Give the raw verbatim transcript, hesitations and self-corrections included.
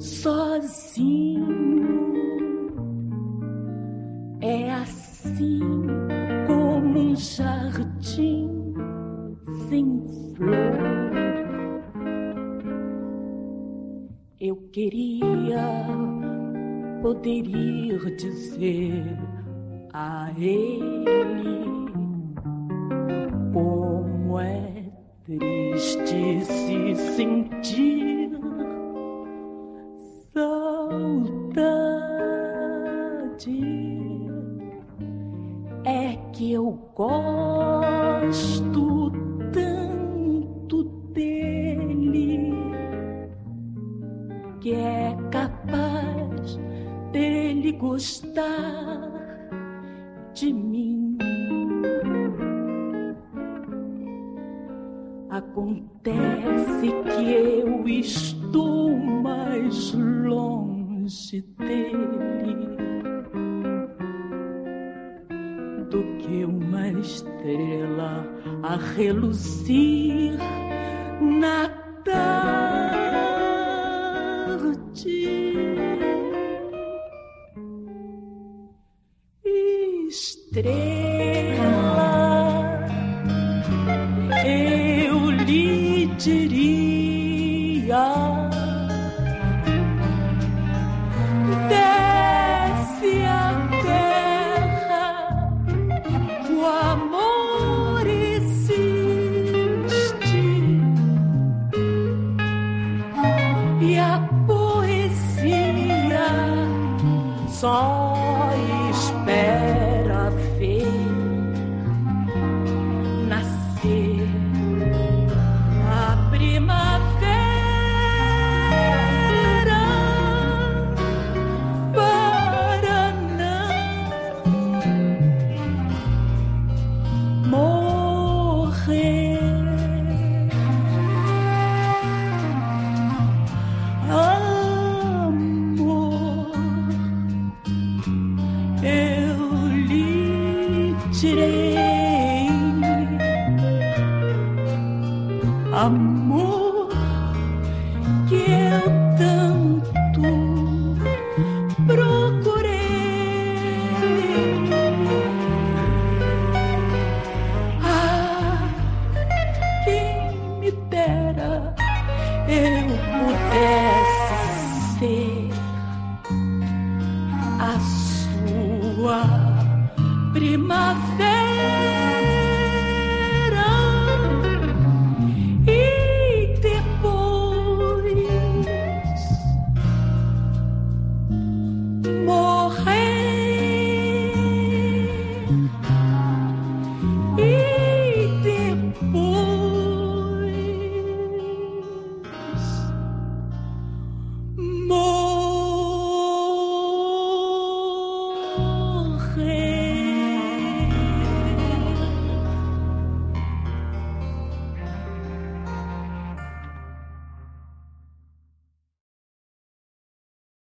sozinho. É assim como um jardim sem flor. Eu queria poder ir dizer a ele como é triste se sentir saudade. É que eu gosto tanto dele que é capaz dele gostar de mim. Acontece que eu estou mais longe dele do que uma estrela a reluzir na tarde. Estrela, eu lhe diria, desce a terra, o amor existe e a poesia só espera ver nascer a primavera. Paraná, morrer. Amor, eu lhe direi, amor, que eu tanto procurei. Ah, quem me dera eu pudesse ser a sua primavera. E depois morrer. E depois morrer.